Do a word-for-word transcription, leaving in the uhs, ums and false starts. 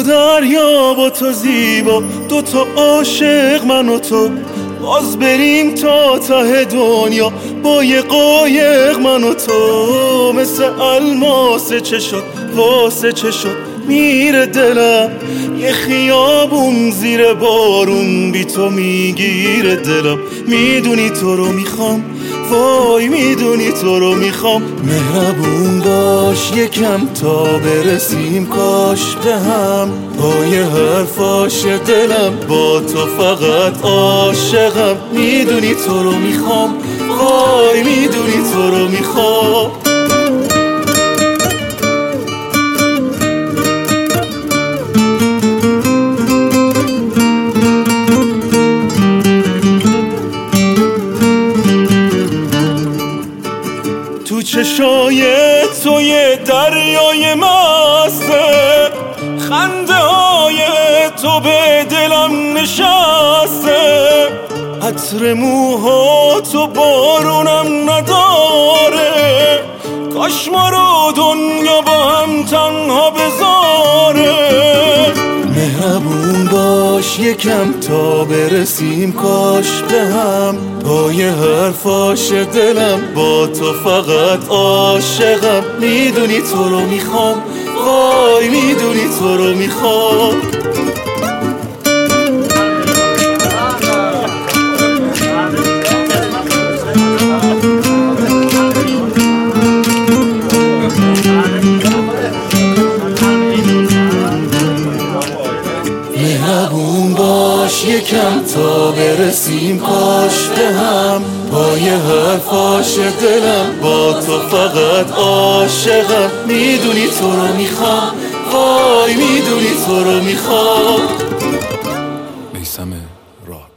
دریا با تو زیبا، دو تا عاشق من و تو، باز بریم تا ته دنیا با یه قایق من و تو. مثل الماسه چه شد واسه چه شد میره دلم، یه خیابون زیر بارون بی تو میگیره دلم. میدونی تو رو میخوام، وای میدونی تو رو میخوام. مهربون باش یکم تا برسیم کاش به هم، پای حرفاش دلم با تو فقط عاشقم. میدونی تو رو میخوام، وای میدونی تو رو میخوام. تو چشای تو یه دریای مسته، خنده های تو به دلم نشسته، عطر موها تو بارونم نداره، کاش ما رو دنیا با هم تنها بذاره. مهربون باش یکم تا برسیم کاش به هم، پای حرفاش دلم با تو فقط عاشقم. میدونی تو رو میخوام، وای میدونی تو رو میخوام. مهربون باش یکم تا برسیم کاش به هم، پای حرفاش دلم با تو فقط عاشقم. میدونی تو رو میخوام، وای میدونی تو رو میخوام. میثم راد.